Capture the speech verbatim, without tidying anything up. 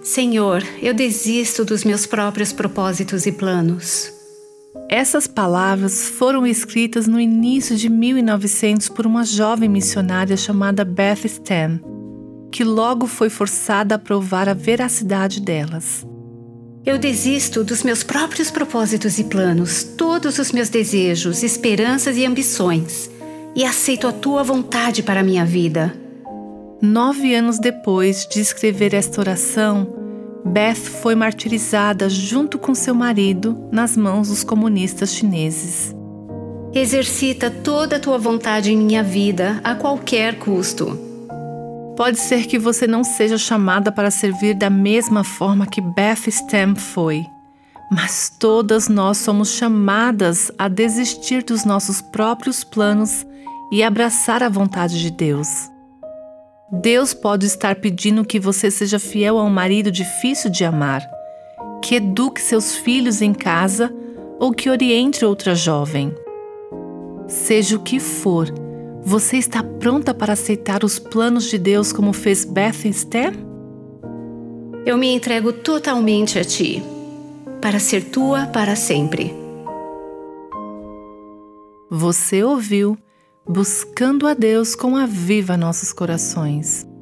Senhor, eu desisto dos meus próprios propósitos e planos. Essas palavras foram escritas no início de mil e novecentos por uma jovem missionária chamada Beth Stem, que logo foi forçada a provar a veracidade delas. Eu desisto dos meus próprios propósitos e planos, todos os meus desejos, esperanças e ambições, e aceito a Tua vontade para a minha vida. Nove anos depois de escrever esta oração, Beth foi martirizada junto com seu marido nas mãos dos comunistas chineses. Exercita toda a Tua vontade em minha vida, a qualquer custo. Pode ser que você não seja chamada para servir da mesma forma que Beth Stem foi, mas todas nós somos chamadas a desistir dos nossos próprios planos e abraçar a vontade de Deus. Deus pode estar pedindo que você seja fiel a um marido difícil de amar, que eduque seus filhos em casa ou que oriente outra jovem. Seja o que for, você está pronta para aceitar os planos de Deus como fez Beth Stem? Eu me entrego totalmente a Ti, para ser Tua para sempre. Você ouviu Buscando a Deus com Aviva Nossos Corações.